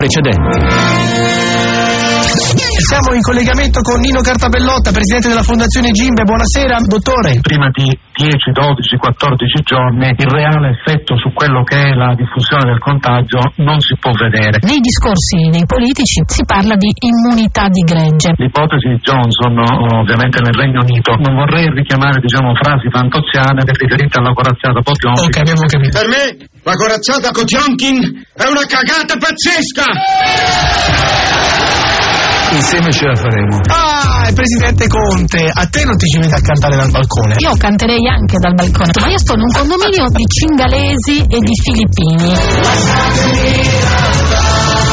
precedenti. Siamo in collegamento con Nino Cartabellotta, presidente della Fondazione Gimbe. Buonasera, dottore. Prima di 10, 12, 14 giorni il reale effetto su quello che è la diffusione del contagio non si può vedere. Nei discorsi dei politici si parla di immunità di gregge. L'ipotesi di Johnson, ovviamente nel Regno Unito, non vorrei richiamare frasi fantoziane riferite alla corazzata Potionkin. Ok, abbiamo capito. Per me la corazzata Potionkin è una cagata pazzesca! Insieme ce la faremo. Ah, il presidente Conte, a te non ti ci vedi a cantare dal balcone? Io canterei anche dal balcone, ma io sto in un condominio di cingalesi e di filippini.